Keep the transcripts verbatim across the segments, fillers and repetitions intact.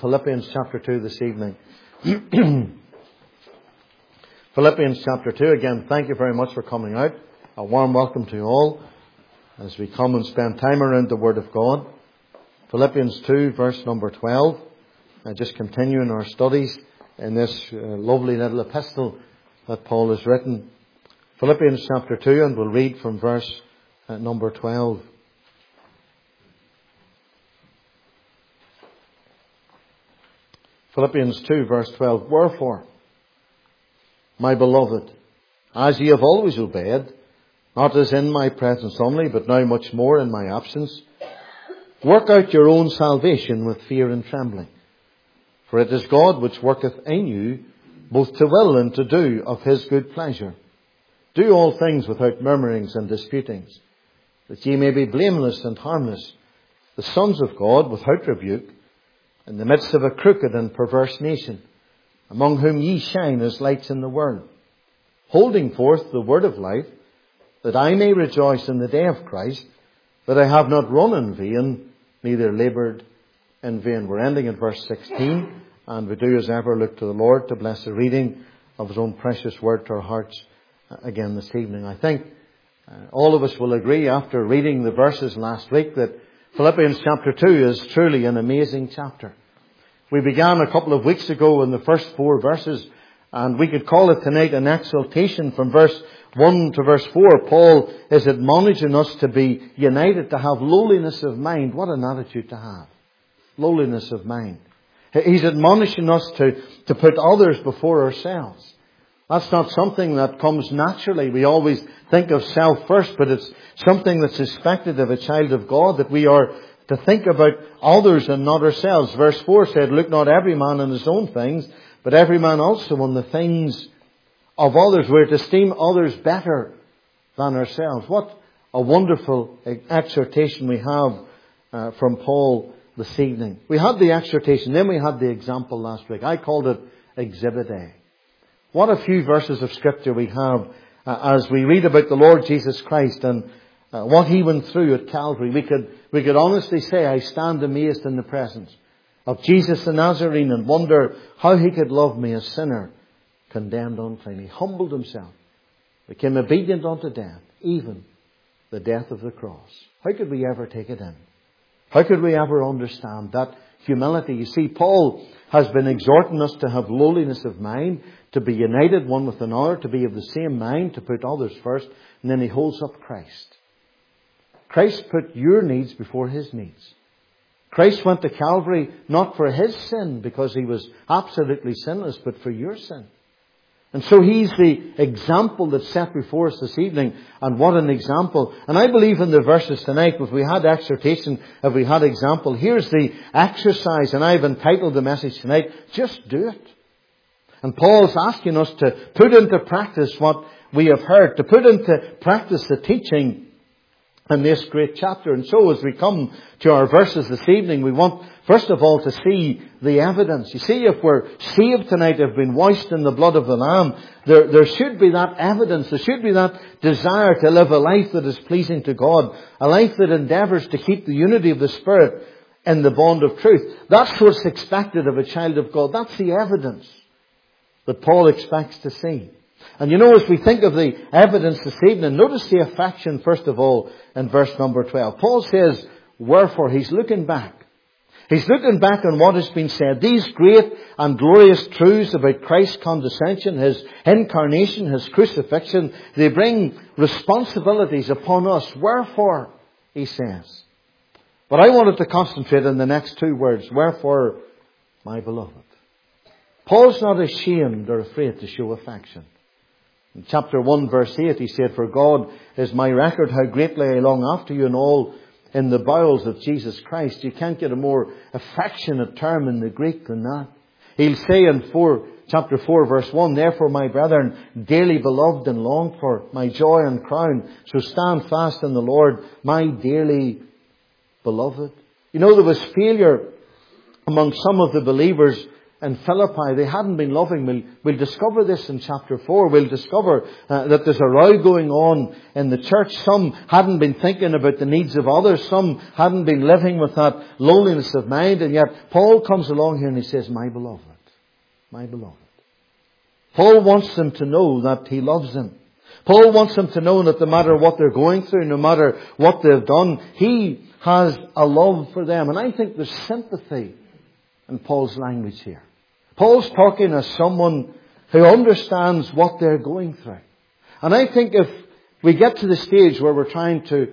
Philippians chapter two this evening. Philippians chapter two. Again, thank you very much for coming out. A warm welcome to you all as we come and spend time around the Word of God. Philippians two, verse number twelve. Uh, just continuing our studies in this uh, lovely little epistle that Paul has written. Philippians chapter two, and we'll read from verse uh, number twelve. Philippians two, verse twelve. Wherefore, my beloved, as ye have always obeyed, not as in my presence only, but now much more in my absence, work out your own salvation with fear and trembling. For it is God which worketh in you, both to will and to do of his good pleasure. Do all things without murmurings and disputings, that ye may be blameless and harmless, the sons of God without rebuke, in the midst of a crooked and perverse nation, among whom ye shine as lights in the world, holding forth the word of life, that I may rejoice in the day of Christ, that I have not run in vain, neither laboured in vain. We're ending at verse sixteen, and we do as ever look to the Lord to bless the reading of his own precious word to our hearts again this evening. I think uh, all of us will agree after reading the verses last week that Philippians chapter two is truly an amazing chapter. We began a couple of weeks ago in the first four verses, and we could call it tonight an exaltation. From verse one to verse four, Paul is admonishing us to be united, to have lowliness of mind. What an attitude to have. Lowliness of mind. He's admonishing us to, to put others before ourselves. That's not something that comes naturally. We always think of self first, but it's something that's expected of a child of God, that we are to think about others and not ourselves. Verse four said, look not every man on his own things, but every man also on the things of others. We're to esteem others better than ourselves. What a wonderful exhortation we have uh, from Paul this evening. We had the exhortation, then we had the example last week. I called it Exhibit A. What a few verses of Scripture we have uh, as we read about the Lord Jesus Christ and uh, what He went through at Calvary. We could, we could honestly say, I stand amazed in the presence of Jesus the Nazarene and wonder how He could love me, a sinner, condemned unclean. He humbled Himself, became obedient unto death, even the death of the cross. How could we ever take it in? How could we ever understand that humility? You see, Paul has been exhorting us to have lowliness of mind, to be united one with another, to be of the same mind, to put others first. And then he holds up Christ. Christ put your needs before his needs. Christ went to Calvary not for his sin, because he was absolutely sinless, but for your sin. And so he's the example that's set before us this evening. And what an example. And I believe in the verses tonight, if we had exhortation, if we had example, here's the exercise. And I've entitled the message tonight, Just Do It. And Paul's asking us to put into practice what we have heard, to put into practice the teaching in this great chapter. And so as we come to our verses this evening, we want first of all to see the evidence. You see, if we're saved tonight, if we've been washed in the blood of the Lamb, there, there should be that evidence. There should be that desire to live a life that is pleasing to God. A life that endeavours to keep the unity of the Spirit in the bond of truth. That's what's expected of a child of God. That's the evidence that Paul expects to see. And you know, as we think of the evidence this evening, notice the affection first of all in verse number twelve. Paul says, wherefore, he's looking back. He's looking back on what has been said. These great and glorious truths about Christ's condescension, His incarnation, His crucifixion, they bring responsibilities upon us. Wherefore, he says. But I wanted to concentrate on the next two words. Wherefore, my beloved. Paul's not ashamed or afraid to show affection. In chapter one, verse eight, he said, for God is my record, how greatly I long after you, and all in the bowels of Jesus Christ. You can't get a more affectionate term in the Greek than that. He'll say in four, chapter four, verse one, therefore, my brethren, dearly beloved and longed for, my joy and crown, so stand fast in the Lord, my dearly beloved. You know, there was failure among some of the believers in Philippi, they hadn't been loving. We'll, we'll discover this in chapter four. We'll discover uh, that there's a row going on in the church. Some hadn't been thinking about the needs of others. Some hadn't been living with that lowliness of mind. And yet Paul comes along here and he says, my beloved, my beloved. Paul wants them to know that he loves them. Paul wants them to know that no matter what they're going through, no matter what they've done, he has a love for them. And I think there's sympathy in Paul's language here. Paul's talking as someone who understands what they're going through. And I think if we get to the stage where we're trying to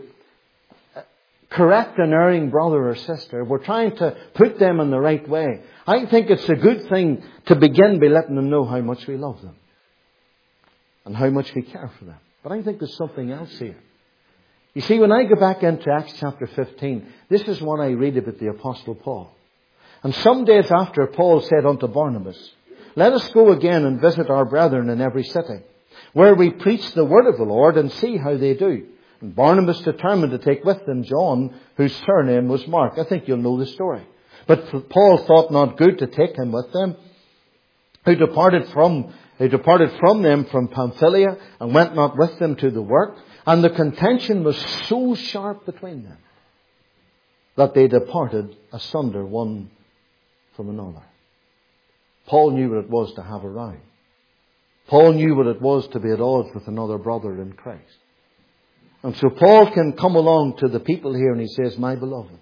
correct an erring brother or sister, we're trying to put them in the right way, I think it's a good thing to begin by letting them know how much we love them and how much we care for them. But I think there's something else here. You see, when I go back into Acts chapter fifteen, this is what I read about the Apostle Paul. And some days after, Paul said unto Barnabas, let us go again and visit our brethren in every city, where we preach the word of the Lord and see how they do. And Barnabas determined to take with them John, whose surname was Mark. I think you'll know the story. But Paul thought not good to take him with them, who departed from, who departed from them from Pamphylia and went not with them to the work. And the contention was so sharp between them that they departed asunder one from another. Paul knew what it was to have a row. Paul knew what it was to be at odds with another brother in Christ. And so Paul can come along to the people here and he says, my beloved,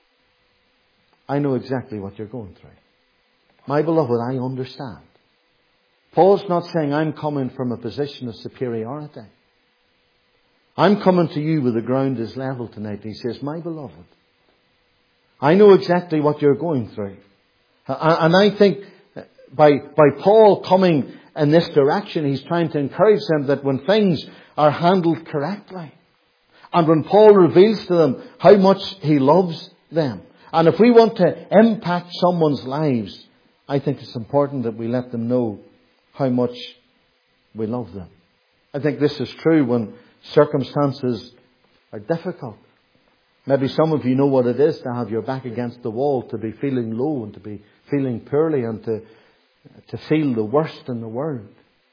I know exactly what you're going through. My beloved, I understand. Paul's not saying I'm coming from a position of superiority. I'm coming to you where the ground is level tonight. He says, my beloved, I know exactly what you're going through. And I think by, by Paul coming in this direction, he's trying to encourage them that when things are handled correctly, and when Paul reveals to them how much he loves them, and if we want to impact someone's lives, I think it's important that we let them know how much we love them. I think this is true when circumstances are difficult. Maybe some of you know what it is to have your back against the wall, to be feeling low and to be feeling poorly and to, to feel the worst in the world.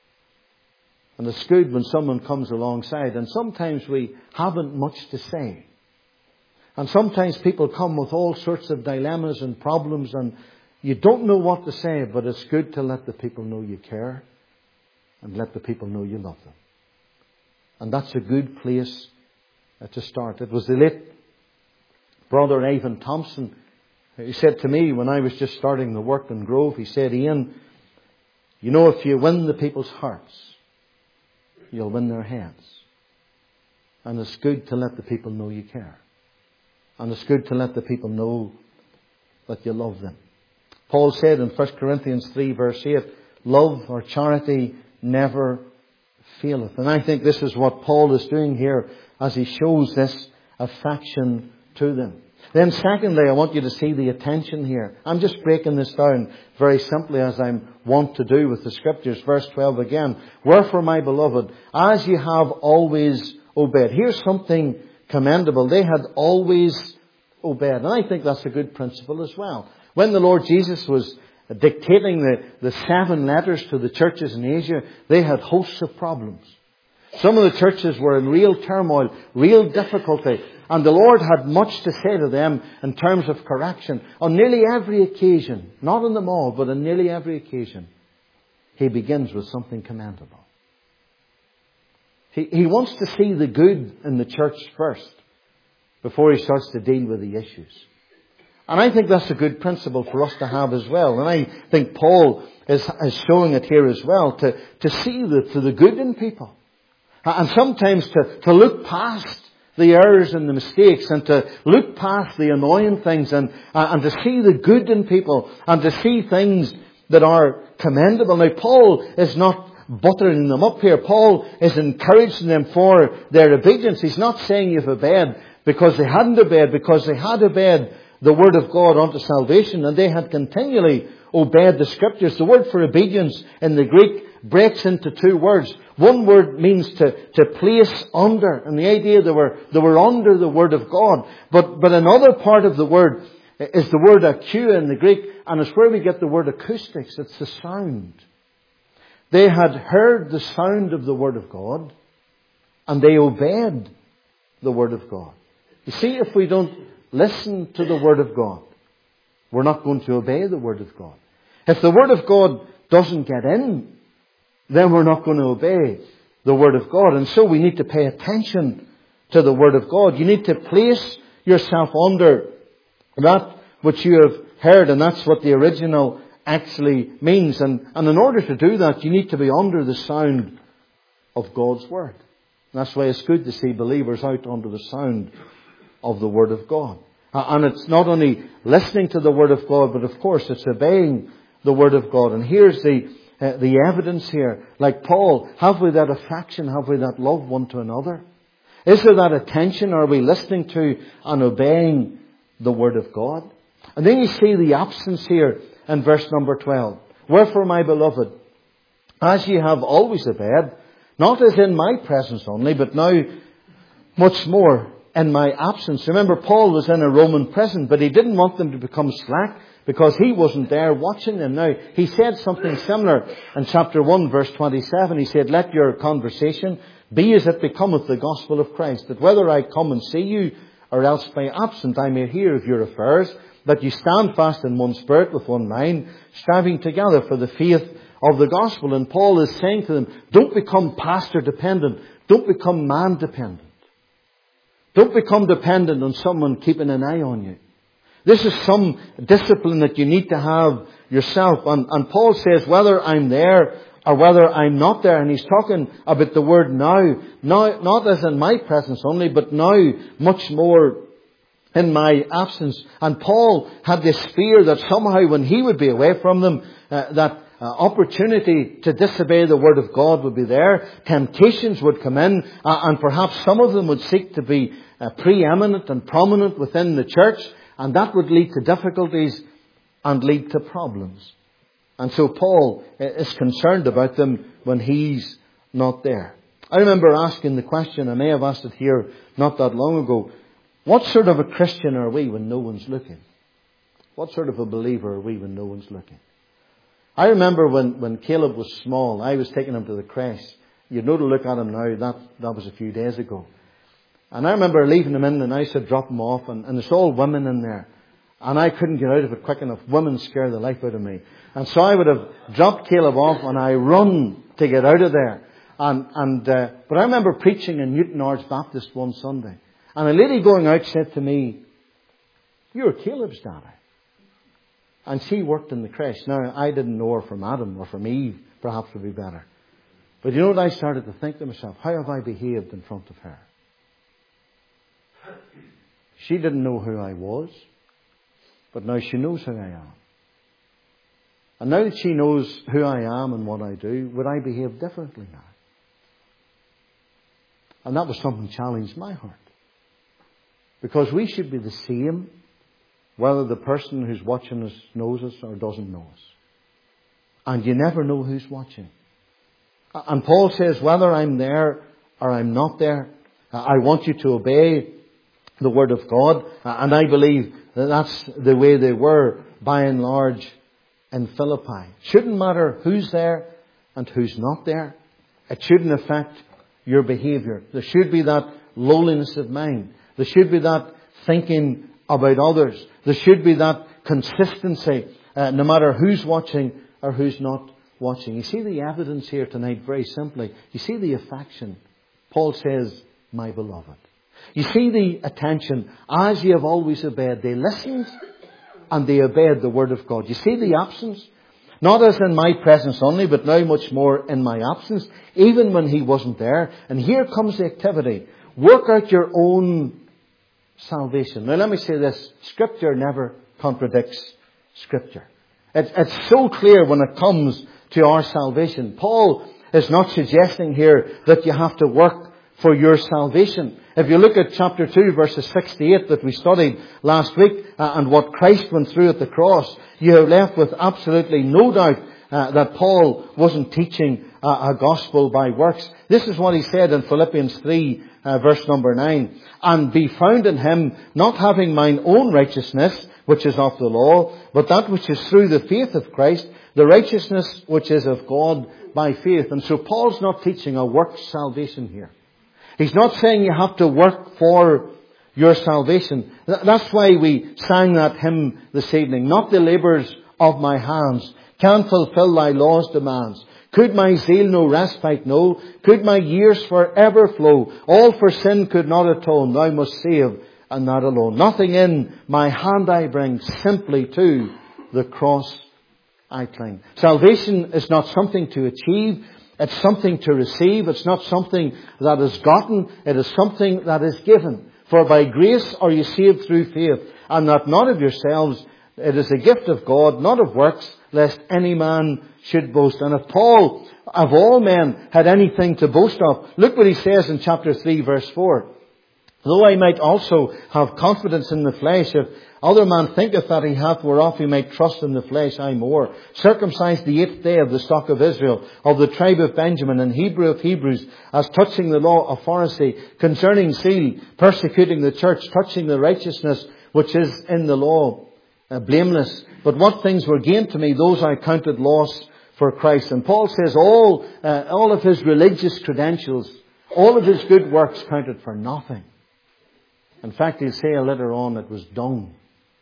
And it's good when someone comes alongside. And sometimes we haven't much to say. And sometimes people come with all sorts of dilemmas and problems and you don't know what to say, but it's good to let the people know you care and let the people know you love them. And that's a good place to start. It was the late brother Ivan Thompson who said to me when I was just starting the work in Grove, he said, Ian, you know, if you win the people's hearts, you'll win their heads. And it's good to let the people know you care. And it's good to let the people know that you love them. Paul said in First Corinthians three verse eight, love or charity never faileth. And I think this is what Paul is doing here as he shows this affection to them. Then secondly, I want you to see the attention here. I'm just breaking this down very simply as I'm wont to do with the Scriptures. Verse twelve again. Wherefore, my beloved, as ye have always obeyed. Here's something commendable. They had always obeyed. And I think that's a good principle as well. When the Lord Jesus was dictating the, the seven letters to the churches in Asia, they had hosts of problems. Some of the churches were in real turmoil, real difficulty. And the Lord had much to say to them in terms of correction. On nearly every occasion, not on them all, but on nearly every occasion, He begins with something commendable. He, he wants to see the good in the church first, before He starts to deal with the issues. And I think that's a good principle for us to have as well. And I think Paul is, is showing it here as well, to, to see the, to the good in people. And sometimes to, to look past the errors and the mistakes and to look past the annoying things and, uh, and to see the good in people and to see things that are commendable. Now, Paul is not buttering them up here. Paul is encouraging them for their obedience. He's not saying you've obeyed because they hadn't obeyed, because they had obeyed the Word of God unto salvation and they had continually obeyed the Scriptures. The word for obedience in the Greek breaks into two words. One word means to, to place under, and the idea they were, they were under the Word of God. But, but another part of the word is the word akou in the Greek, and it's where we get the word acoustics. It's the sound. They had heard the sound of the Word of God, and they obeyed the Word of God. You see, if we don't listen to the Word of God, we're not going to obey the Word of God. If the Word of God doesn't get in, then we're not going to obey the Word of God. And so we need to pay attention to the Word of God. You need to place yourself under that which you have heard, and that's what the original actually means. And, and in order to do that, you need to be under the sound of God's Word. And that's why it's good to see believers out under the sound of the Word of God. And it's not only listening to the Word of God, but of course it's obeying the Word of God. And here's the uh, the evidence here. Like Paul, have we that affection? Have we that love one to another? Is there that attention? Are we listening to and obeying the Word of God? And then you see the absence here in verse number twelve. Wherefore, my beloved, as ye have always obeyed, not as in my presence only, but now much more in my absence. Remember, Paul was in a Roman prison, but he didn't want them to become slack because he wasn't there watching them. Now, he said something similar in chapter one, verse twenty-seven. He said, let your conversation be as it becometh the gospel of Christ, that whether I come and see you or else be absent, I may hear of your affairs, that you stand fast in one spirit with one mind, striving together for the faith of the gospel. And Paul is saying to them, don't become pastor dependent. Don't become man dependent. Don't become dependent on someone keeping an eye on you. This is some discipline that you need to have yourself. And, and Paul says, whether I'm there or whether I'm not there. And he's talking about the word now. Now, not as in my presence only, but now much more in my absence. And Paul had this fear that somehow when he would be away from them, uh, that uh, opportunity to disobey the word of God would be there. Temptations would come in, uh, and perhaps some of them would seek to be uh, preeminent and prominent within the church, and that would lead to difficulties and lead to problems. And so Paul is concerned about them when he's not there. I remember asking the question, I may have asked it here not that long ago, what sort of a Christian are we when no one's looking? What sort of a believer are we when no one's looking? I remember when, when Caleb was small, I was taking him to the creche. You'd know to look at him now, that, that was a few days ago. And I remember leaving him in and I said drop him off, and, and there's all women in there. And I couldn't get out of it quick enough. Women scare the life out of me. And so I would have dropped Caleb off and I run to get out of there. And, and, uh, but I remember preaching in Newton Arts Baptist one Sunday. And a lady going out said to me, you're Caleb's daddy. And she worked in the creche. Now, I didn't know her from Adam or from Eve. Perhaps would be better. But you know what I started to think to myself? How have I behaved in front of her? She didn't know who I was. But now she knows who I am. And now that she knows who I am and what I do, would I behave differently now? And that was something that challenged my heart. Because we should be the same whether the person who's watching us knows us or doesn't know us. And you never know who's watching. And Paul says, whether I'm there or I'm not there, I want you to obey the Word of God. And I believe that that's the way they were by and large in Philippi. It shouldn't matter who's there and who's not there. It shouldn't affect your behaviour. There should be that lowliness of mind. There should be that thinking about others. There should be that consistency, uh, no matter who's watching or who's not watching. You see the evidence here tonight very simply. You see the affection. Paul says, my beloved. You see the attention. As ye have always obeyed. They listened and they obeyed the word of God. You see the absence? Not as in my presence only, but now much more in my absence, even when he wasn't there. And here comes the activity. Work out your own salvation. Now let me say this. Scripture never contradicts Scripture. It's, it's so clear when it comes to our salvation. Paul is not suggesting here that you have to work for your salvation. If you look at chapter two, verses sixty-eight that we studied last week, uh, and what Christ went through at the cross, you are left with absolutely no doubt uh, that Paul wasn't teaching uh, a gospel by works. This is what he said in Philippians three, uh, verse number nine. And be found in him, not having mine own righteousness, which is of the law, but that which is through the faith of Christ, the righteousness which is of God by faith. And so Paul's not teaching a works salvation here. He's not saying you have to work for your salvation. That's why we sang that hymn this evening. Not the labours of my hands can fulfill thy law's demands. Could my zeal no respite know? Could my years forever flow? All for sin could not atone. Thou must save, and that alone. Nothing in my hand I bring, simply to the cross I cling. Salvation is not something to achieve. It's something to receive. It's not something that is gotten. It is something that is given. For by grace are you saved through faith, and that not of yourselves. It is a gift of God, not of works, lest any man should boast. And if Paul, of all men, had anything to boast of, look what he says in chapter three, verse four. Though I might also have confidence in the flesh, if other man thinketh that he hath whereof he might trust in the flesh, I more. Circumcised the eighth day of the stock of Israel, of the tribe of Benjamin, and Hebrew of Hebrews, as touching the law of Pharisee, concerning zeal, persecuting the church, touching the righteousness which is in the law, uh, blameless. But what things were gained to me, those I counted loss for Christ. And Paul says all, uh, all of his religious credentials, all of his good works counted for nothing. In fact, he'll say later on it was dung.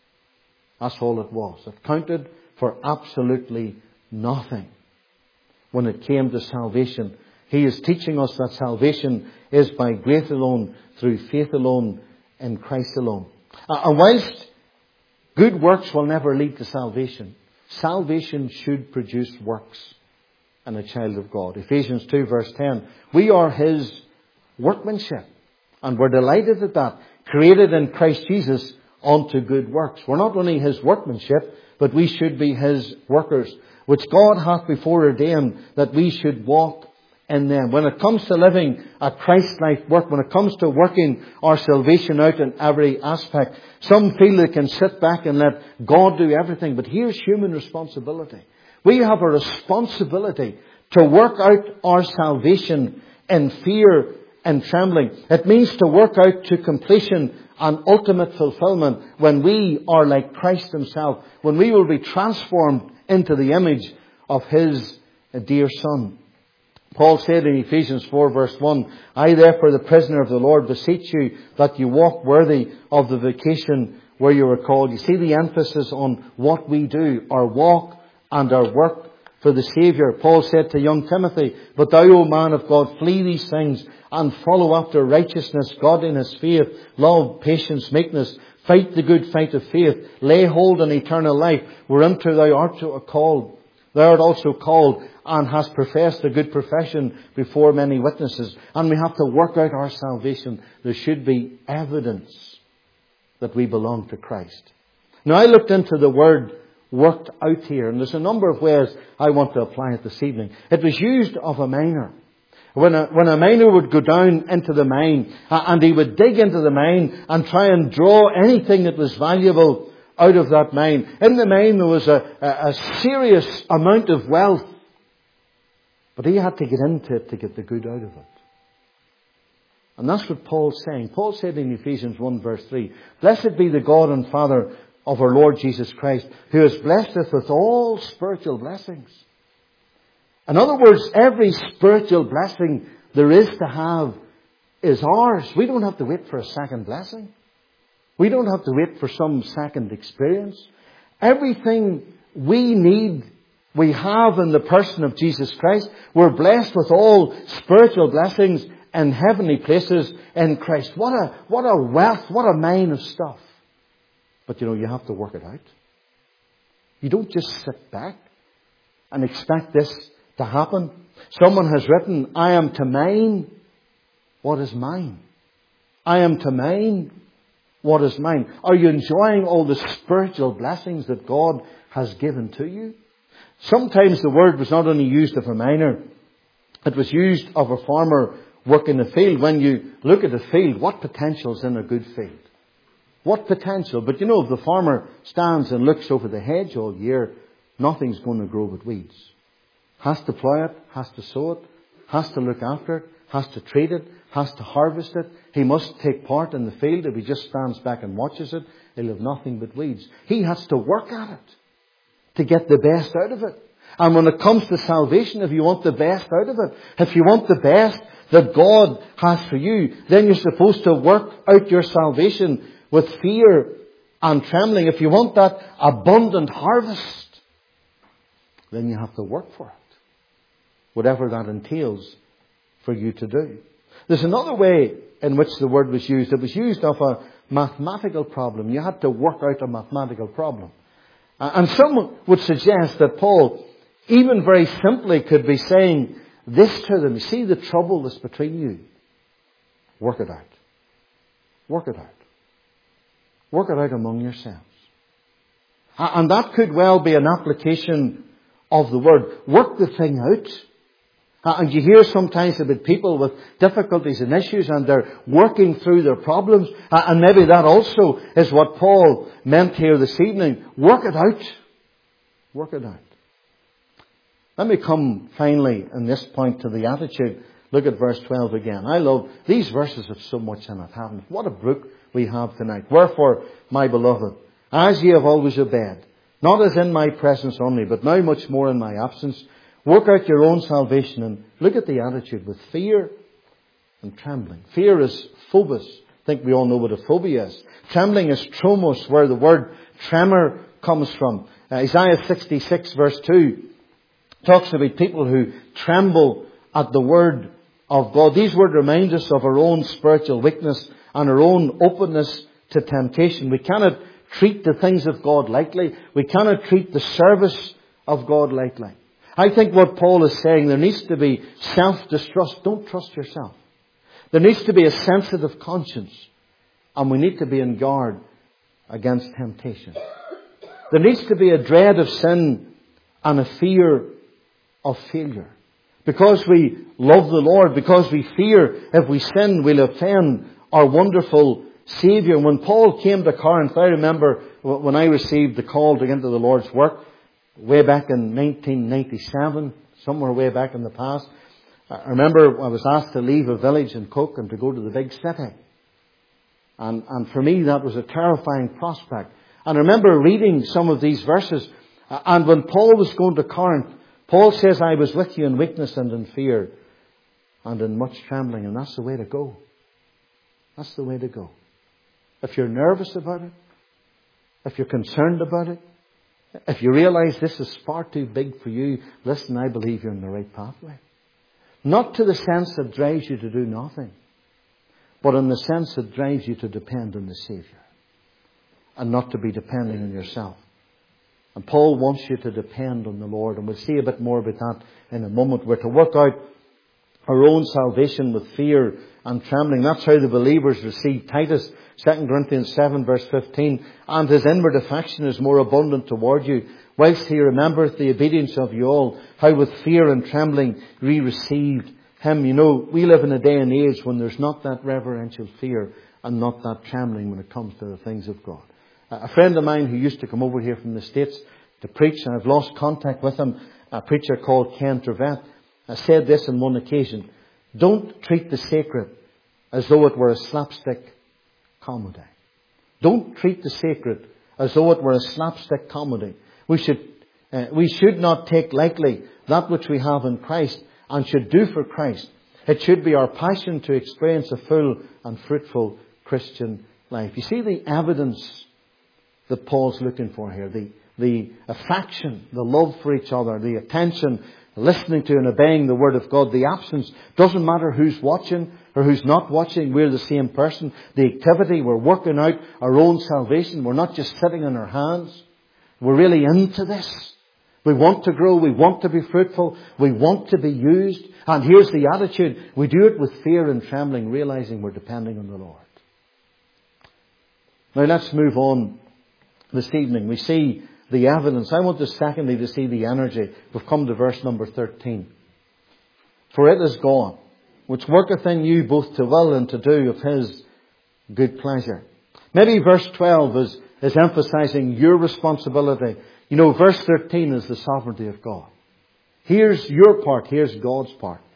That's all it was. It counted for absolutely nothing when it came to salvation. He is teaching us that salvation is by grace alone, through faith alone, in Christ alone. And whilst good works will never lead to salvation, salvation should produce works in a child of God. Ephesians two verse ten. We are His workmanship. And we're delighted at that. Created in Christ Jesus unto good works. We're not only His workmanship, but we should be His workers, which God hath before ordained that we should walk in them. When it comes to living a Christ-like work, when it comes to working our salvation out in every aspect, some feel they can sit back and let God do everything. But here's human responsibility. We have a responsibility to work out our salvation in fear and trembling. It means to work out to completion and ultimate fulfillment when we are like Christ Himself, when we will be transformed into the image of His dear Son. Paul said in Ephesians four verse one, I therefore the prisoner of the Lord beseech you that you walk worthy of the vocation where you were called. You see the emphasis on what we do, our walk and our work for the Saviour. Paul said to young Timothy, but thou, O man of God, flee these things and follow after righteousness, godliness, faith, love, patience, meekness. Fight the good fight of faith. Lay hold on eternal life, whereunto thou art called. Thou art also called and hast professed a good profession before many witnesses. And we have to work out our salvation. There should be evidence that we belong to Christ. Now, I looked into the word worked out here, and there's a number of ways I want to apply it this evening. It was used of a miner. When a, when a miner would go down into the mine, uh, and he would dig into the mine and try and draw anything that was valuable out of that mine. In the mine there was a, a, a serious amount of wealth, but he had to get into it to get the good out of it. And that's what Paul's saying. Paul said in Ephesians one verse three, Blessed be the God and Father of our Lord Jesus Christ, who has blessed us with all spiritual blessings. In other words, every spiritual blessing there is to have is ours. We don't have to wait for a second blessing. We don't have to wait for some second experience. Everything we need, we have in the person of Jesus Christ. We're blessed with all spiritual blessings in heavenly places in Christ. What a, what a wealth, what a mine of stuff. But you know, you have to work it out. You don't just sit back and expect this to happen. Someone has written, I am to mine what is mine. I am to mine what is mine. Are you enjoying all the spiritual blessings that God has given to you? Sometimes the word was not only used of a miner, it was used of a farmer working the field. When you look at a field, what potential is in a good field? What potential? But you know, if the farmer stands and looks over the hedge all year, nothing's going to grow but weeds. Has to plough it, has to sow it, has to look after it, has to treat it, has to harvest it. He must take part in the field. If he just stands back and watches it, he'll have nothing but weeds. He has to work at it to get the best out of it. And when it comes to salvation, if you want the best out of it, if you want the best that God has for you, then you're supposed to work out your salvation with fear and trembling. If you want that abundant harvest, then you have to work for it, whatever that entails for you to do. There's another way in which the word was used. It was used of a mathematical problem. You had to work out a mathematical problem. And some would suggest that Paul, even very simply, could be saying this to them. You see the trouble that's between you? Work it out. Work it out. Work it out among yourselves. And that could well be an application of the word. Work the thing out. And you hear sometimes about people with difficulties and issues, and they're working through their problems. And maybe that also is what Paul meant here this evening. Work it out. Work it out. Let me come finally in this point to the attitude. Look at verse twelve again. I love these verses have so much in it, haven't it? What a book we have tonight. Wherefore, my beloved, as ye have always obeyed, not as in my presence only, but now much more in my absence, work out your own salvation. And look at the attitude with fear and trembling. Fear is phobos. I think we all know what a phobia is. Trembling is tromos, where the word tremor comes from. Uh, Isaiah sixty-six verse two talks about people who tremble at the word of God. These words remind us of our own spiritual weakness and our own openness to temptation. We cannot treat the things of God lightly. We cannot treat the service of God lightly. I think what Paul is saying, there needs to be self-distrust. Don't trust yourself. There needs to be a sensitive conscience. And we need to be on guard against temptation. There needs to be a dread of sin and a fear of failure. Because we love the Lord, because we fear if we sin, we'll offend our wonderful Saviour. When Paul came to Corinth, I remember when I received the call to get into the Lord's work, way back in nineteen ninety-seven, somewhere way back in the past. I remember I was asked to leave a village in Coke and to go to the big city. And, and for me that was a terrifying prospect. And I remember reading some of these verses. And when Paul was going to Corinth, Paul says, I was with you in weakness and in fear and in much trembling. And that's the way to go. That's the way to go. If you're nervous about it, if you're concerned about it, if you realize this is far too big for you, listen, I believe you're in the right pathway. Not to the sense that drives you to do nothing, but in the sense that drives you to depend on the Saviour and not to be depending on yourself. And Paul wants you to depend on the Lord. And we'll see a bit more about that in a moment. We're to work out our own salvation with fear and trembling. That's how the believers received Titus. Second Corinthians seven verse fifteen. And his inward affection is more abundant toward you, whilst he remembereth the obedience of you all, how with fear and trembling we received him. You know, we live in a day and age when there's not that reverential fear and not that trembling when it comes to the things of God. A friend of mine who used to come over here from the States to preach, and I've lost contact with him, a preacher called Ken Trevette, said this on one occasion: don't treat the sacred as though it were a slapstick comedy. Don't treat the sacred as though it were a slapstick comedy. We should, uh, we should not take lightly that which we have in Christ and should do for Christ. It should be our passion to experience a full and fruitful Christian life. You see the evidence that Paul's looking for here. The, the affection, the love for each other, the attention, listening to and obeying the Word of God. The absence. Doesn't matter who's watching or who's not watching. We're the same person. The activity. We're working out our own salvation. We're not just sitting on our hands. We're really into this. We want to grow. We want to be fruitful. We want to be used. And here's the attitude. We do it with fear and trembling, realizing we're depending on the Lord. Now let's move on. This evening we see the evidence. I want us secondly to see the energy. We've come to verse number thirteen. For it is God, which worketh in you both to will and to do of his good pleasure. Maybe verse twelve is, is emphasizing your responsibility. You know, verse thirteen is the sovereignty of God. Here's your part, here's God's part.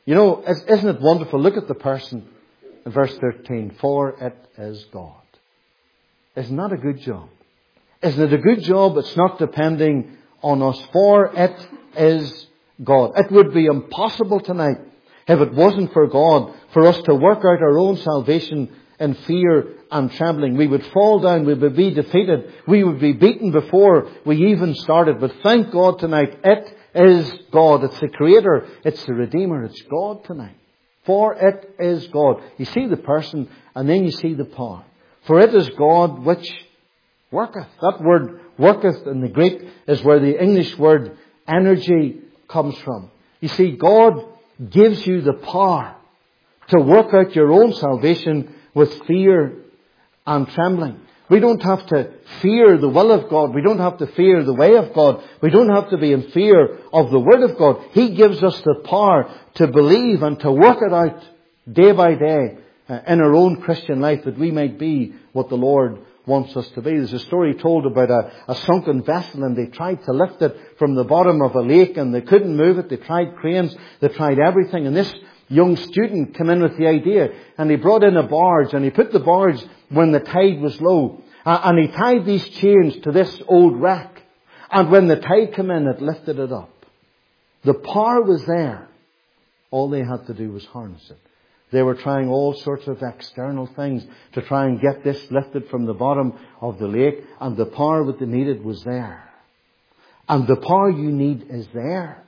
You know, isn't it wonderful? Look at the person in verse thirteen. For it is God. Isn't that a good job? Isn't it a good job? It's not depending on us. For it is God. It would be impossible tonight, if it wasn't for God, for us to work out our own salvation in fear and trembling. We would fall down. We would be defeated. We would be beaten before we even started. But thank God tonight, it is God. It's the Creator. It's the Redeemer. It's God tonight. For it is God. You see the person, and then you see the power. For it is God which worketh. That word worketh in the Greek is where the English word energy comes from. You see, God gives you the power to work out your own salvation with fear and trembling. We don't have to fear the will of God. We don't have to fear the way of God. We don't have to be in fear of the Word of God. He gives us the power to believe and to work it out day by day uh, in our own Christian life, that we might be what the Lord wants us to be. There's a story told about a, a sunken vessel, and they tried to lift it from the bottom of a lake, and they couldn't move it. They tried cranes. They tried everything. And this young student came in with the idea, and he brought in a barge, and he put the barge when the tide was low, and he tied these chains to this old wreck, and when the tide came in, it lifted it up. The power was there. All they had to do was harness it. They were trying all sorts of external things to try and get this lifted from the bottom of the lake, and the power that they needed was there. And the power you need is there.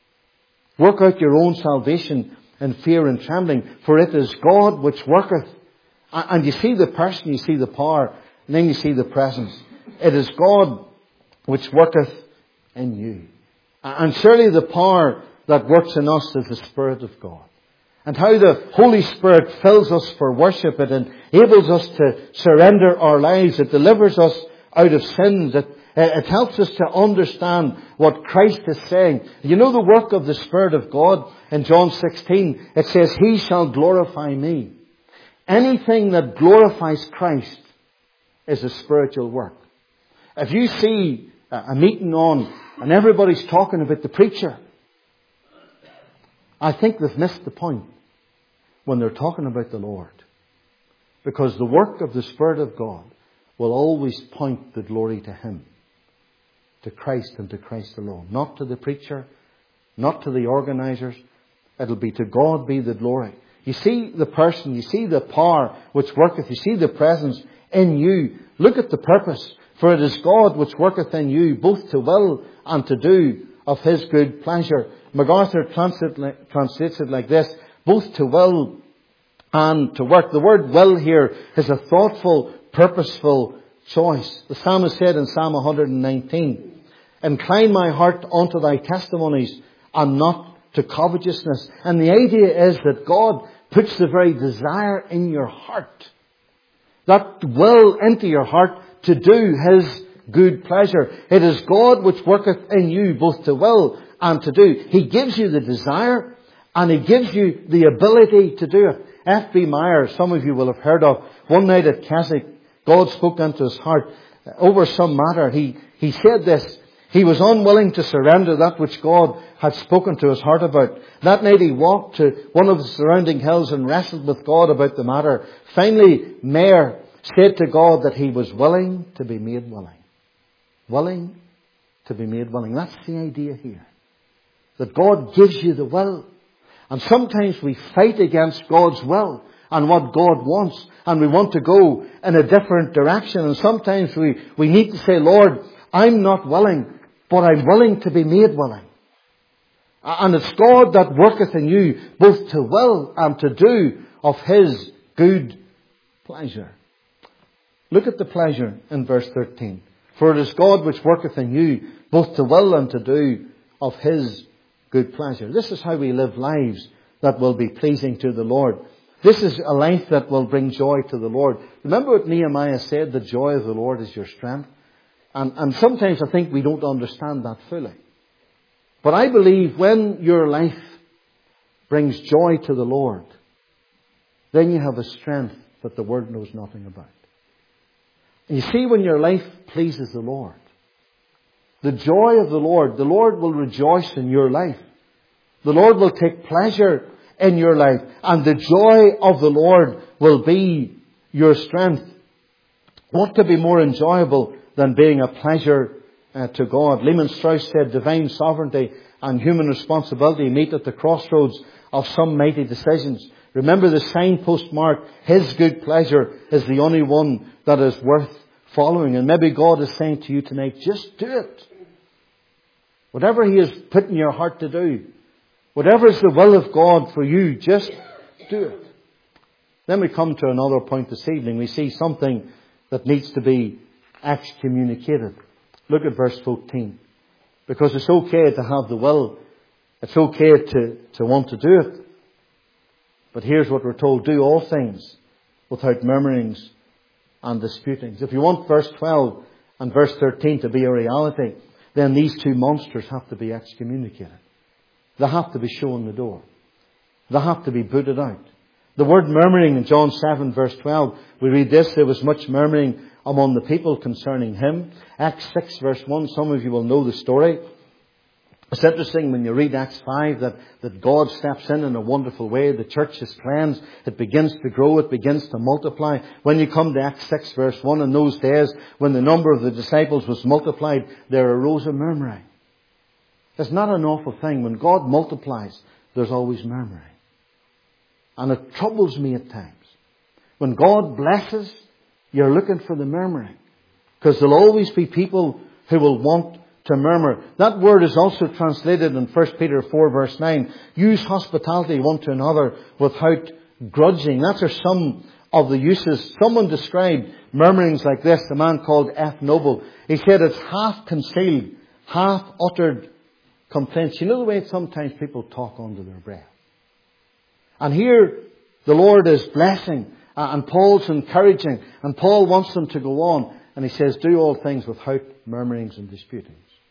Work out your own salvation in fear and trembling, for it is God which worketh. And you see the person, you see the power, and then you see the presence. It is God which worketh in you. And surely the power that works in us is the Spirit of God. And how the Holy Spirit fills us for worship. It enables us to surrender our lives. It delivers us out of sins. It, it helps us to understand what Christ is saying. You know the work of the Spirit of God in John sixteen. It says, He shall glorify me. Anything that glorifies Christ is a spiritual work. If you see a meeting on and everybody's talking about the preacher, I think they've missed the point when they're talking about the Lord. Because the work of the Spirit of God will always point the glory to Him, to Christ and to Christ alone. Not to the preacher, not to the organisers. It'll be to God be the glory. You see the person, you see the power which worketh, you see the presence in you. Look at the purpose. For it is God which worketh in you, both to will and to do of His good pleasure. MacArthur translates it like this: both to will and to work. The word will here is a thoughtful, purposeful choice. The psalmist said in Psalm one nineteen, Incline my heart unto thy testimonies and not to covetousness. And the idea is that God puts the very desire in your heart, that will into your heart to do His good pleasure. It is God which worketh in you both to will and to do. He gives you the desire and He gives you the ability to do it. F B Meyer, some of you will have heard of, one night at Keswick, God spoke into his heart over some matter. He, he said this: he was unwilling to surrender that which God had spoken to his heart about. That night he walked to one of the surrounding hills and wrestled with God about the matter. Finally, Meyer said to God that he was willing to be made willing. Willing to be made willing. That's the idea here. That God gives you the will. And sometimes we fight against God's will and what God wants. And we want to go in a different direction. And sometimes we, we need to say, Lord, I'm not willing, but I'm willing to be made willing. And it's God that worketh in you both to will and to do of His good pleasure. Look at the pleasure in verse thirteen. For it is God which worketh in you both to will and to do of His good pleasure. This is how we live lives that will be pleasing to the Lord. This is a life that will bring joy to the Lord. Remember what Nehemiah said, the joy of the Lord is your strength. And, and sometimes I think we don't understand that fully. But I believe when your life brings joy to the Lord, then you have a strength that the world knows nothing about. And you see, when your life pleases the Lord, the joy of the Lord, the Lord will rejoice in your life. The Lord will take pleasure in your life. And the joy of the Lord will be your strength. What could be more enjoyable than being a pleasure uh, to God? Lehman Strauss said, divine sovereignty and human responsibility meet at the crossroads of some mighty decisions. Remember the signpost mark, His good pleasure is the only one that is worth following. And maybe God is saying to you tonight, just do it. Whatever He has put in your heart to do, whatever is the will of God for you, just do it. Then we come to another point this evening. We see something that needs to be excommunicated. Look at verse fourteen. Because it's okay to have the will. It's okay to, to want to do it. But here's what we're told. Do all things without murmurings and disputings. If you want verse twelve and verse thirteen to be a reality, then these two monsters have to be excommunicated. They have to be shown the door. They have to be booted out. The word murmuring in John seven verse twelve, we read this, there was much murmuring among the people concerning Him. Acts six verse one, some of you will know the story. It's interesting when you read Acts five that, that God steps in in a wonderful way. The church is cleansed. It begins to grow. It begins to multiply. When you come to Acts six verse one, in those days when the number of the disciples was multiplied, there arose a murmuring. It's not an awful thing. When God multiplies, there's always murmuring. And it troubles me at times. When God blesses, you're looking for the murmuring. Because there'll always be people who will want to murmur. That word is also translated in First Peter four verse nine. Use hospitality one to another without grudging. That's are some of the uses. Someone described murmurings like this, a man called F. Noble. He said it's half concealed, half uttered complaints. You know the way sometimes people talk under their breath. And here the Lord is blessing uh, and Paul's encouraging and Paul wants them to go on. And he says, do all things without murmurings and disputings.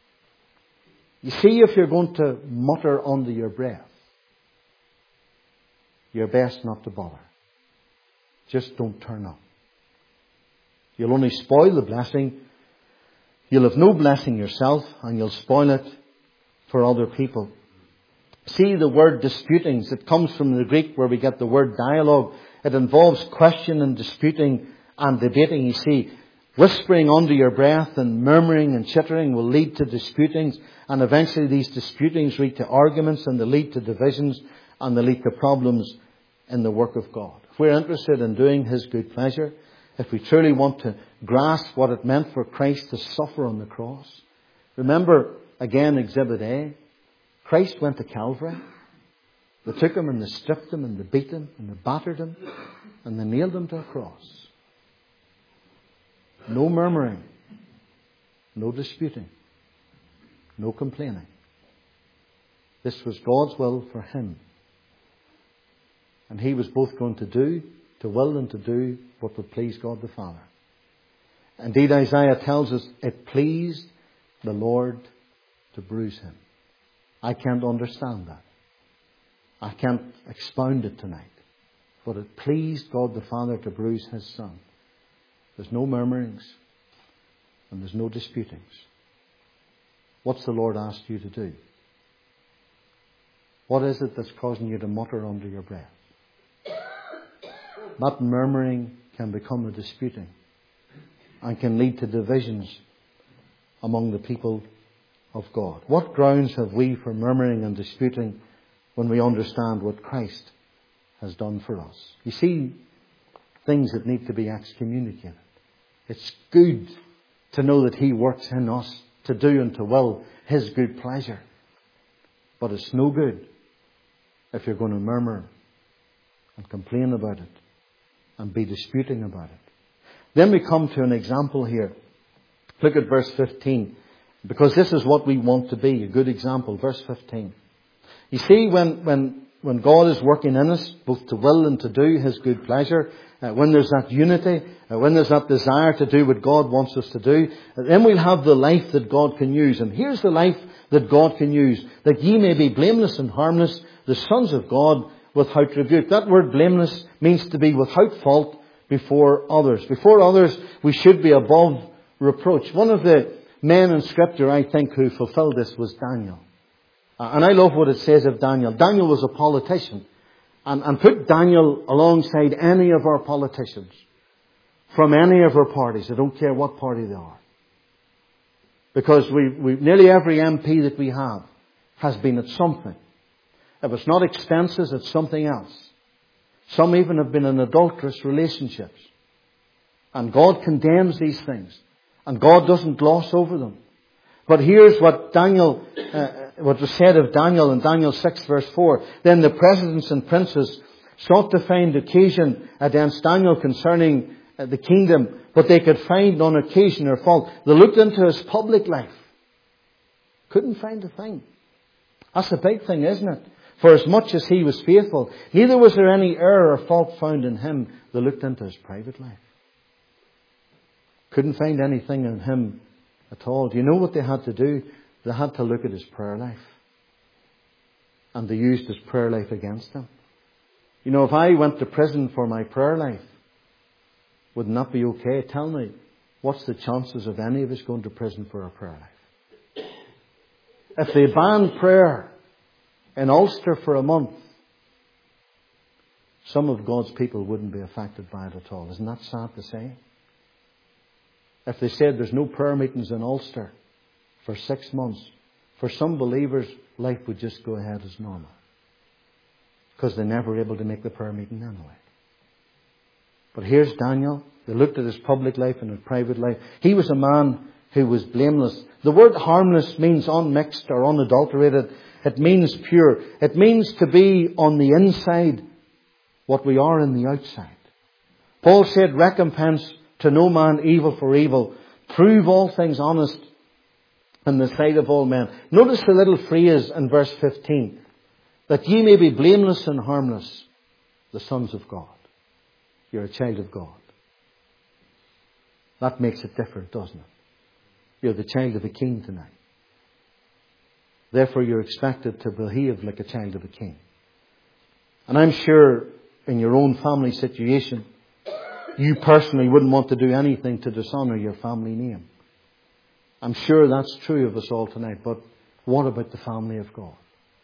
You see, if you're going to mutter under your breath, you're best not to bother. Just don't turn up. You'll only spoil the blessing. You'll have no blessing yourself and you'll spoil it for other people. See the word disputings. It comes from the Greek where we get the word dialogue. It involves question and disputing and debating. You see, whispering under your breath and murmuring and chittering will lead to disputings. And eventually these disputings lead to arguments and they lead to divisions and they lead to problems in the work of God. If we're interested in doing His good pleasure, if we truly want to grasp what it meant for Christ to suffer on the cross. Remember, again, Exhibit A. Christ went to Calvary. They took Him and they stripped Him and they beat Him and they battered Him and they nailed Him to a cross. No murmuring. No disputing. No complaining. This was God's will for Him. And He was both going to do, to will and to do what would please God the Father. Indeed, Isaiah tells us it pleased the Lord to bruise Him. I can't understand that. I can't expound it tonight. But it pleased God the Father to bruise His Son. There's no murmurings and there's no disputings. What's the Lord asked you to do? What is it that's causing you to mutter under your breath? That murmuring can become a disputing and can lead to divisions among the people of God. What grounds have we for murmuring and disputing when we understand what Christ has done for us? You see, things that need to be excommunicated. It's good to know that He works in us to do and to will His good pleasure. But it's no good if you're going to murmur and complain about it and be disputing about it. Then we come to an example here. Look at verse fifteen. Because this is what we want to be, a good example. Verse fifteen. You see, when, when, when God is working in us, both to will and to do His good pleasure, uh, when there's that unity, uh, when there's that desire to do what God wants us to do, uh, then we'll have the life that God can use. And here's the life that God can use. That ye may be blameless and harmless, the sons of God, without rebuke. That word blameless means to be without fault before others. Before others, we should be above reproach. One of the men in Scripture, I think, who fulfilled this was Daniel. Uh, and I love what it says of Daniel. Daniel was a politician. and, and put Daniel alongside any of our politicians from any of our parties. I don't care what party they are. Because we, we, nearly every M P that we have has been at something. If it's not expenses, it's something else. Some even have been in adulterous relationships. And God condemns these things. And God doesn't gloss over them. But here's what Daniel, uh, what was said of Daniel in Daniel six verse four. Then the presidents and princes sought to find occasion against Daniel concerning uh, the kingdom, but they could find none occasion or fault. They looked into his public life. Couldn't find a thing. That's a big thing, isn't it? For as much as he was faithful, neither was there any error or fault found in him. They looked into his private life. Couldn't find anything in him at all. Do you know what they had to do? They had to look at his prayer life. And they used his prayer life against him. You know, if I went to prison for my prayer life, wouldn't that be okay? Tell me, what's the chances of any of us going to prison for our prayer life? If they banned prayer in Ulster for a month, some of God's people wouldn't be affected by it at all. Isn't that sad to say? If they said there's no prayer meetings in Ulster for six months, for some believers, life would just go ahead as normal. Because they're never able to make the prayer meeting anyway. But here's Daniel. They looked at his public life and his private life. He was a man who was blameless. The word harmless means unmixed or unadulterated. It means pure. It means to be on the inside what we are in the outside. Paul said, recompense to no man evil for evil. Prove all things honest in the sight of all men. Notice the little phrase in verse fifteen. That ye may be blameless and harmless, the sons of God. You're a child of God. That makes it different, doesn't it? You're the child of a king tonight. Therefore, you're expected to behave like a child of a king. And I'm sure in your own family situation, you personally wouldn't want to do anything to dishonour your family name. I'm sure that's true of us all tonight. But what about the family of God?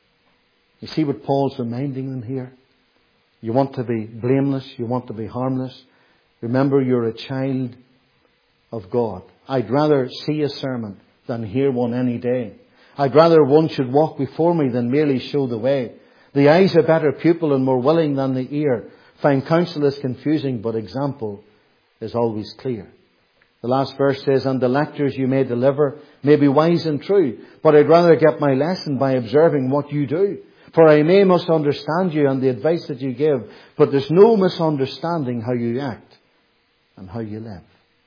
You see what Paul's reminding them here? You want to be blameless. You want to be harmless. Remember, you're a child of God. I'd rather see a sermon than hear one any day. I'd rather one should walk before me than merely show the way. The eye's a better pupil and more willing than the ear. Fine counsel is confusing, but example is always clear. The last verse says, and the lectures you may deliver may be wise and true, but I'd rather get my lesson by observing what you do. For I may misunderstand you and the advice that you give, but there's no misunderstanding how you act and how you live.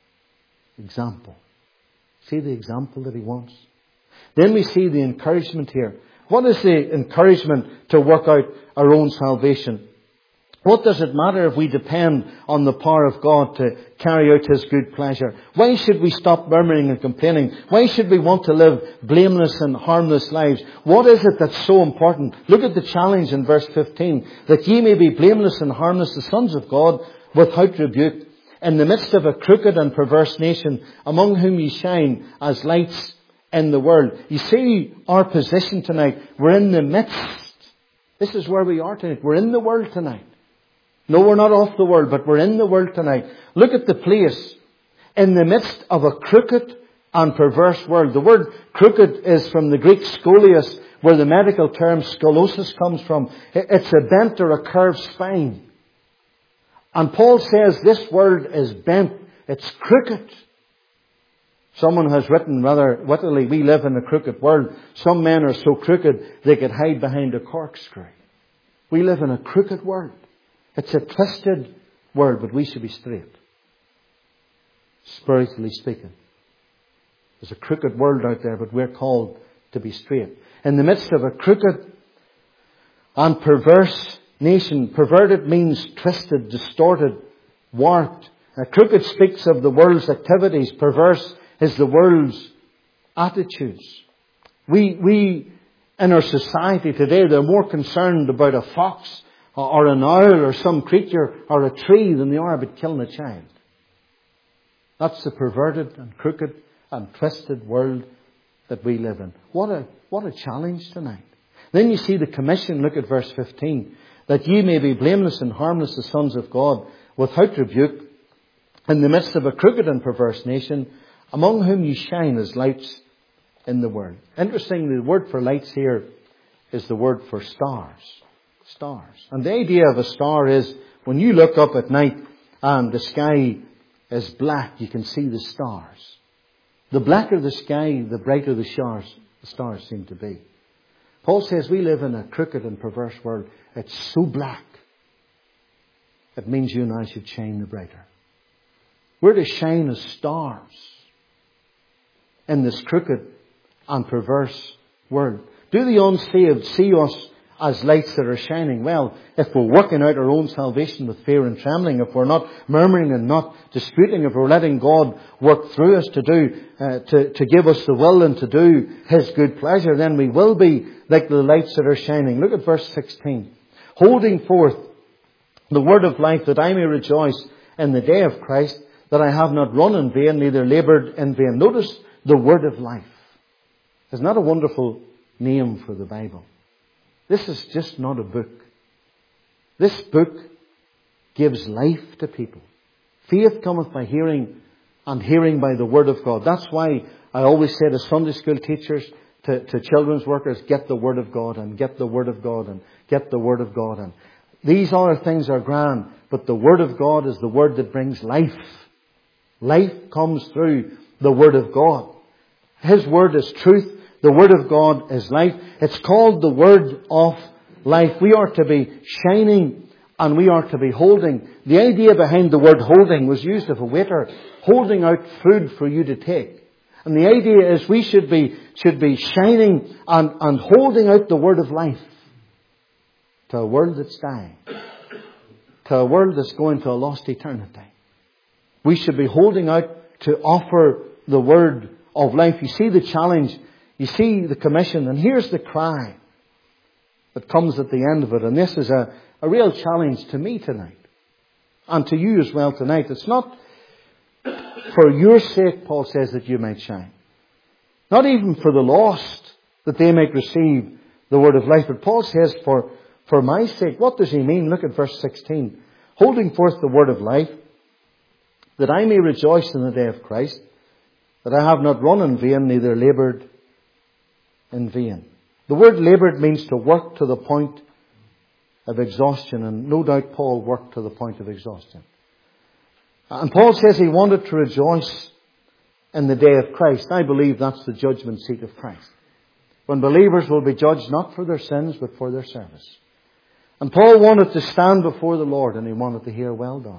Example. See the example that he wants? Then we see the encouragement here. What is the encouragement to work out our own salvation? What does it matter if we depend on the power of God to carry out His good pleasure? Why should we stop murmuring and complaining? Why should we want to live blameless and harmless lives? What is it that's so important? Look at the challenge in verse fifteen. That ye may be blameless and harmless, the sons of God, without rebuke, in the midst of a crooked and perverse nation, among whom ye shine as lights in the world. You see our position tonight. We're in the midst. This is where we are tonight. We're in the world tonight. No, we're not off the world, but we're in the world tonight. Look at the place. In the midst of a crooked and perverse world. The word crooked is from the Greek scolios, where the medical term scoliosis comes from. It's a bent or a curved spine. And Paul says this world is bent. It's crooked. Someone has written rather wittily, we live in a crooked world. Some men are so crooked they could hide behind a corkscrew. We live in a crooked world. It's a twisted world, but we should be straight. Spiritually speaking. There's a crooked world out there, but we're called to be straight. In the midst of a crooked and perverse nation, perverted means twisted, distorted, warped. Now, crooked speaks of the world's activities. Perverse is the world's attitudes. We, we, in our society today, they're more concerned about a fox or an owl or some creature or a tree than they are about killing a child. That's the perverted and crooked and twisted world that we live in. What a, what a challenge tonight. Then you see the commission. Look at verse fifteen. that ye may be blameless and harmless, the sons of God, without rebuke, in the midst of a crooked and perverse nation, among whom ye shine as lights in the world. Interestingly, the word for lights here is the word for stars. Stars. And the idea of a star is, when you look up at night and the sky is black, you can see the stars. The blacker the sky, the brighter the stars, the stars seem to be. Paul says we live in a crooked and perverse world. It's so black. It means you and I should shine the brighter. We're to shine as stars in this crooked and perverse world. Do the unsaved see us as lights that are shining? Well, if we're working out our own salvation with fear and trembling, if we're not murmuring and not disputing, if we're letting God work through us to do, uh, to, to give us the will and to do His good pleasure, then we will be like the lights that are shining. Look at verse sixteen. Holding forth the word of life, that I may rejoice in the day of Christ, that I have not run in vain, neither laboured in vain. Notice the word of life. Isn't that a wonderful name for the Bible? This is just not a book. This book gives life to people. Faith cometh by hearing, and hearing by the word of God. That's why I always say to Sunday school teachers, to, to children's workers, get the word of God, and get the word of God, and get the word of God. And these other things are grand, but the word of God is the word that brings life. Life comes through the word of God. His word is truth. The word of God is life. It's called the word of life. We are to be shining and we are to be holding. The idea behind the word holding was used of a waiter holding out food for you to take. And the idea is we should be, should be shining and, and holding out the word of life to a world that's dying, to a world that's going to a lost eternity. We should be holding out to offer the word of life. You see the challenge. You see the commission, and here's the cry that comes at the end of it. And this is a, a real challenge to me tonight, and to you as well tonight. It's not for your sake, Paul says, that you might shine. Not even for the lost, that they might receive the word of life. But Paul says, for, for my sake. What does he mean? Look at verse sixteen. Holding forth the word of life, that I may rejoice in the day of Christ, that I have not run in vain, neither laboured in vain. The word laboured means to work to the point of exhaustion, and no doubt Paul worked to the point of exhaustion. And Paul says he wanted to rejoice in the day of Christ. I believe that's the judgment seat of Christ, when believers will be judged not for their sins but for their service. And Paul wanted to stand before the Lord, and he wanted to hear, well done.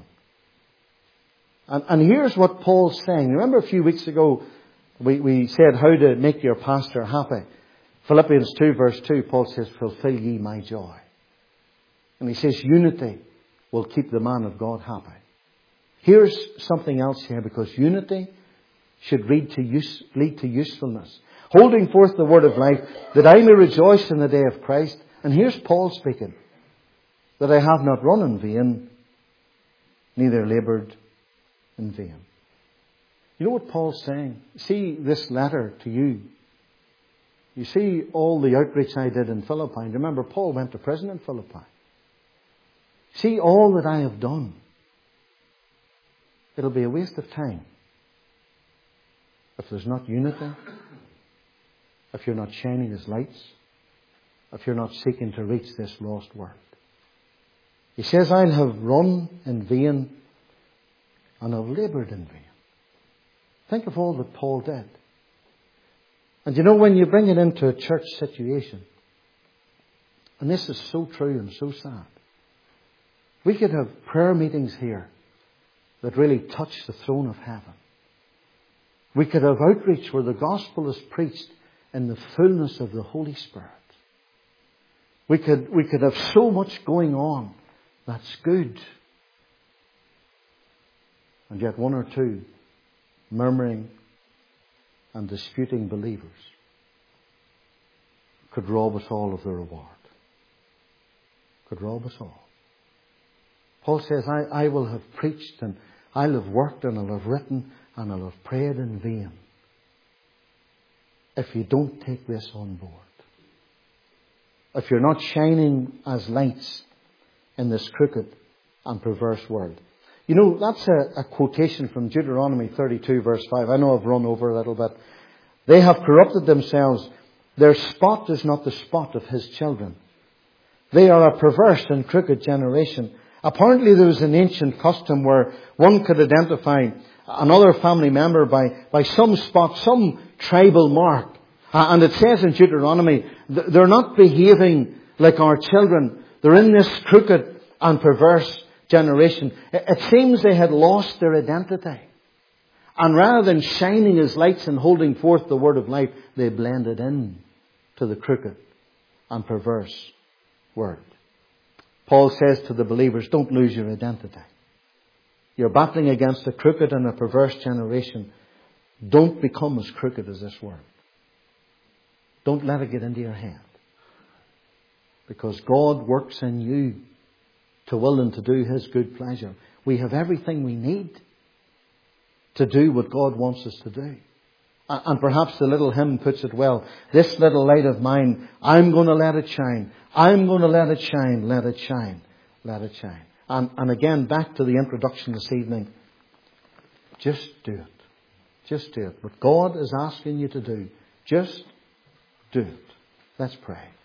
And, and here's what Paul's saying. Remember a few weeks ago we, we said how to make your pastor happy. Philippians two verse two, Paul says, fulfill ye my joy. And he says unity will keep the man of God happy. Here's something else here, because unity should lead to, use, lead to usefulness. Holding forth the word of life, that I may rejoice in the day of Christ. And here's Paul speaking, that I have not run in vain, neither laboured in vain. You know what Paul's saying? See this letter to you. You see all the outreach I did in Philippi. Remember, Paul went to prison in Philippi. See all that I have done. It'll be a waste of time if there's not unity, if you're not shining as lights, if you're not seeking to reach this lost world. He says, I'll have run in vain and have laboured in vain. Think of all that Paul did. And you know, when you bring it into a church situation, and this is so true and so sad, we could have prayer meetings here that really touch the throne of heaven. We could have outreach where the gospel is preached in the fullness of the Holy Spirit. We could, we could have so much going on that's good. And yet one or two murmuring and disputing believers could rob us all of the reward. Could rob us all. Paul says, I, I will have preached, and I'll have worked, and I'll have written, and I'll have prayed in vain if you don't take this on board. If you're not shining as lights in this crooked and perverse world. You know, that's a, a quotation from Deuteronomy thirty-two verse five. I know I've run over a little bit. They have corrupted themselves. Their spot is not the spot of His children. They are a perverse and crooked generation. Apparently there was an ancient custom where one could identify another family member by, by some spot, some tribal mark. Uh, and it says in Deuteronomy, they're not behaving like our children. They're in this crooked and perverse generation. It seems they had lost their identity. And rather than shining as lights and holding forth the word of life, they blended in to the crooked and perverse word. Paul says to the believers, don't lose your identity. You're battling against a crooked and a perverse generation. Don't become as crooked as this world. Don't let it get into your head. Because God works in you to will and to do His good pleasure. We have everything we need to do what God wants us to do. And perhaps the little hymn puts it well. This little light of mine, I'm going to let it shine. I'm going to let it shine, let it shine, let it shine. And, and again, back to the introduction this evening. Just do it. Just do it. What God is asking you to do, just do it. Let's pray.